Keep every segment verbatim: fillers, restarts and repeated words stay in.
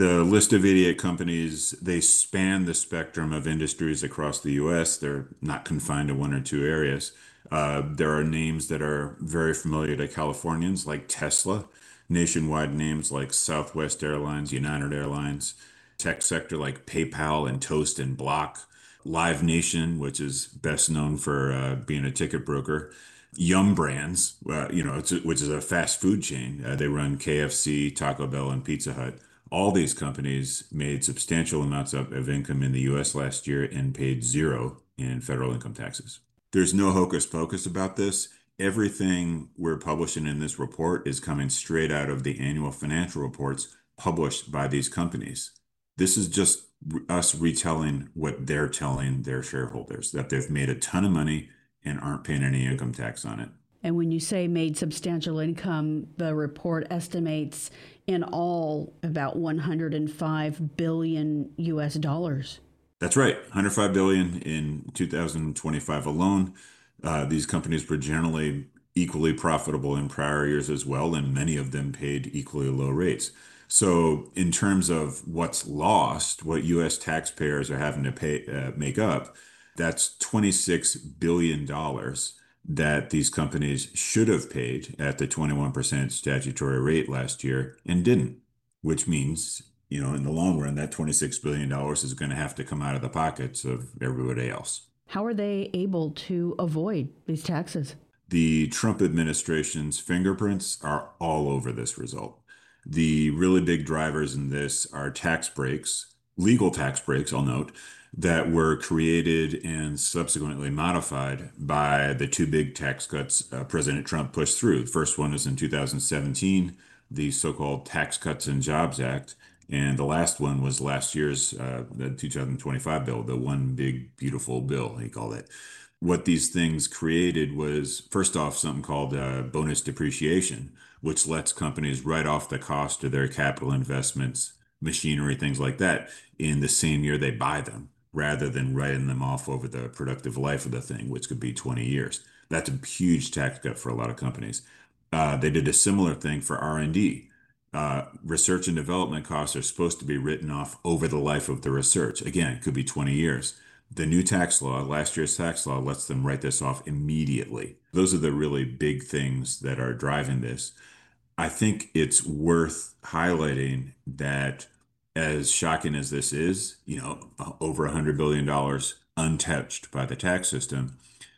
The list of eighty-eight companies, they span the spectrum of industries across the U S. They're not confined to one or two areas. Uh, there are names that are very familiar to Californians, like Tesla, nationwide names like Southwest Airlines, United Airlines, tech sector like PayPal and Toast and Block, Live Nation, which is best known for uh, being a ticket broker. Yum Brands, uh, you know, it's a- which is a fast food chain. Uh, they run K F C, Taco Bell, and Pizza Hut. All these companies made substantial amounts of, of income in the U S last year and paid zero in federal income taxes. There's no hocus pocus about this. Everything we're publishing in this report is coming straight out of the annual financial reports published by these companies. This is just us retelling what they're telling their shareholders, that they've made a ton of money and aren't paying any income tax on it. And when you say made substantial income, the report estimates in all about one hundred five billion U S dollars. That's right, one hundred five billion in two thousand twenty-five alone. Uh, these companies were generally equally profitable in prior years as well, and many of them paid equally low rates. So, in terms of what's lost, what U S taxpayers are having to pay uh, make up, that's twenty-six billion dollars that these companies should have paid at the twenty-one percent statutory rate last year and didn't, which means, you know, in the long run, that twenty-six billion dollars is going to have to come out of the pockets of everybody else. How are they able to avoid these taxes? The Trump administration's fingerprints are all over this result. The really big drivers in this are tax breaks, legal tax breaks, I'll note, that were created and subsequently modified by the two big tax cuts uh, President Trump pushed through. The first one was in two thousand seventeen, the so-called Tax Cuts and Jobs Act. And the last one was last year's uh, the two thousand twenty-five bill, the one big beautiful bill, he called it. What these things created was, first off, something called uh, bonus depreciation, which lets companies write off the cost of their capital investments, machinery, things like that, in the same year they buy them, rather than writing them off over the productive life of the thing, which could be twenty years. That's a huge tax cut for a lot of companies. Uh, they did a similar thing for R and D. Uh, research and development costs are supposed to be written off over the life of the research. Again, it could be twenty years. The new tax law, last year's tax law, lets them write this off immediately. Those are the really big things that are driving this. I think it's worth highlighting that, as shocking as this is, you know, over one hundred billion dollars untouched by the tax system,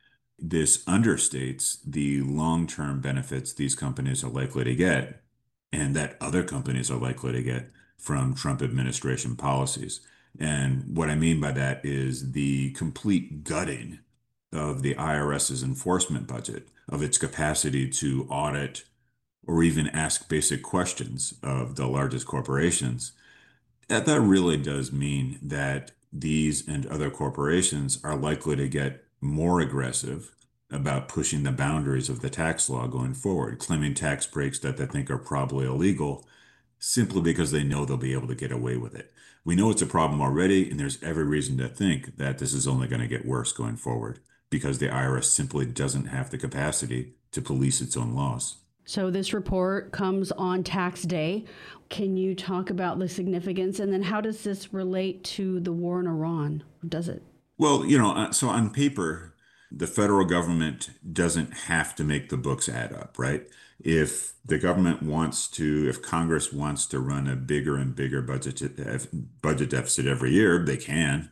this understates the long-term benefits these companies are likely to get and that other companies are likely to get from Trump administration policies. And what I mean by that is the complete gutting of the IRS's enforcement budget, of its capacity to audit or even ask basic questions of the largest corporations. That, that really does mean that these and other corporations are likely to get more aggressive about pushing the boundaries of the tax law going forward, claiming tax breaks that they think are probably illegal simply because they know they'll be able to get away with it. We know it's a problem already, and there's every reason to think that this is only going to get worse going forward because the I R S simply doesn't have the capacity to police its own laws. So this report comes on tax day. Can you talk about the significance, and then how does this relate to the war in Iran? Does it? Well, you know, uh, so on paper, the federal government doesn't have to make the books add up, right? If the government wants to, if Congress wants to run a bigger and bigger budget budget deficit every year, they can.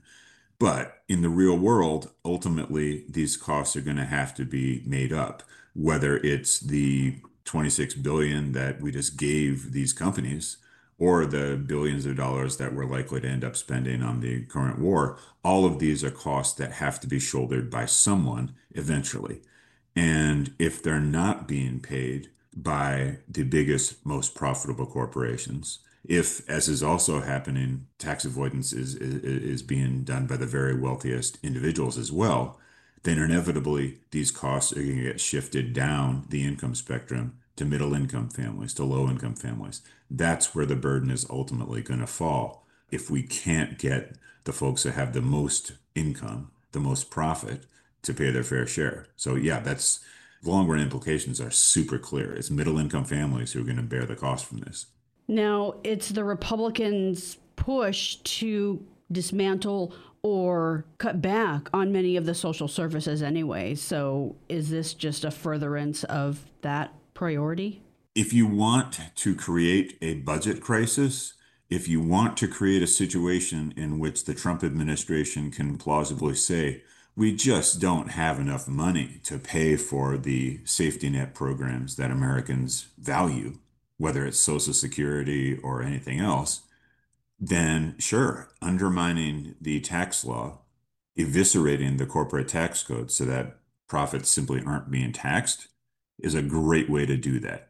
But in the real world, ultimately, these costs are going to have to be made up, whether it's the twenty-six billion that we just gave these companies or the billions of dollars that we're likely to end up spending on the current war. All of these are costs that have to be shouldered by someone eventually. And if they're not being paid by the biggest, most profitable corporations, if, as is also happening, tax avoidance is, is, is being done by the very wealthiest individuals as well, then inevitably these costs are going to get shifted down the income spectrum to middle income families, to low income families. That's where the burden is ultimately going to fall if we can't get the folks that have the most income, the most profit, to pay their fair share. So yeah, that's long run implications are super clear. It's middle income families who are going to bear the cost from this. Now, it's the Republicans' push to dismantle or cut back on many of the social services anyway. So, is this just a furtherance of that priority? If you want to create a budget crisis, if you want to create a situation in which the Trump administration can plausibly say, we just don't have enough money to pay for the safety net programs that Americans value, whether it's Social Security or anything else, then sure, undermining the tax law, eviscerating the corporate tax code so that profits simply aren't being taxed is a great way to do that.